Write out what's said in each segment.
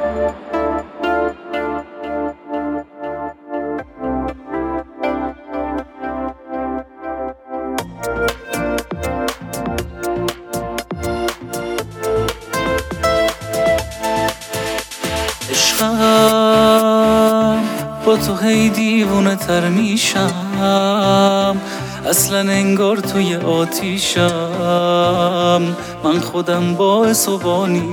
عشقم با تو هی دیوونه تر میشم، اصلا انگار توی آتیشم، من خودم باعث و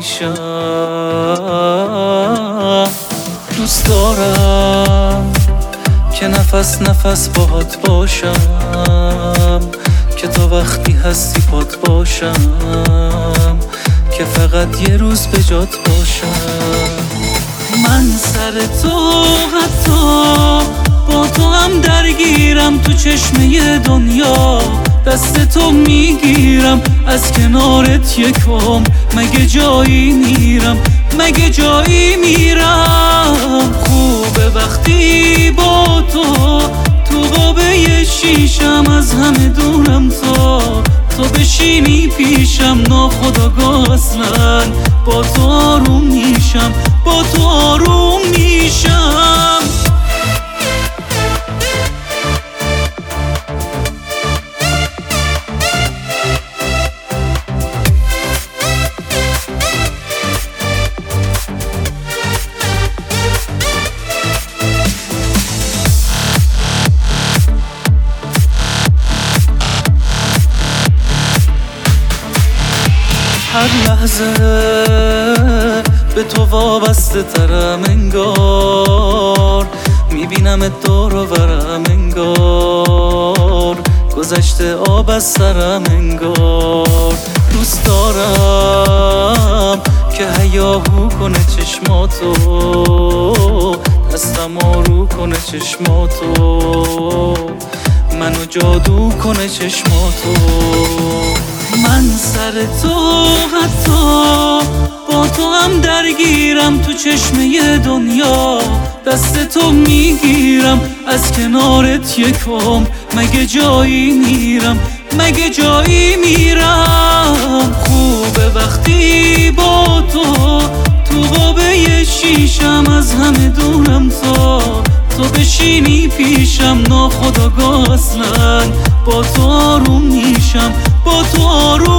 بانیشم. دوست دارم که نفس نفس باهات باشم، که تا وقتی هستی پات باشم، که فقط یه روز به جات باشم. من سر تو حتی با تو هم درگیرم، تو چشمه دنیا دست تو میگیرم، از کنارت یکم مگه جایی میرم، مگه جایی میرم. خوبه وقتی با تو تو قابه شیشم، از همه دورم تو بشینی پیشم، ناخودآگاه اصلا با تو آروم میشم، با تو آروم میشم. هر لحظه به تو وابسته ترم انگار، میبینم دور و برم انگار، گذشته آب از سرم انگار. دوست دارم که هیاهو کنه چشماتو، دستم آرو کنه چشماتو، منو جادو کنه چشماتو. من سر تو حتی با تو هم درگیرم، تو چشمه دنیا دست تو میگیرم، از کنارت یکم مگه جایی میرم، مگه جایی میرم. خوبه وقتی با تو تو قابه شیشم، از همه دورم تو بشینی پیشم، ناخودآگاه اصلا با تو آروم میشم، با تو آروم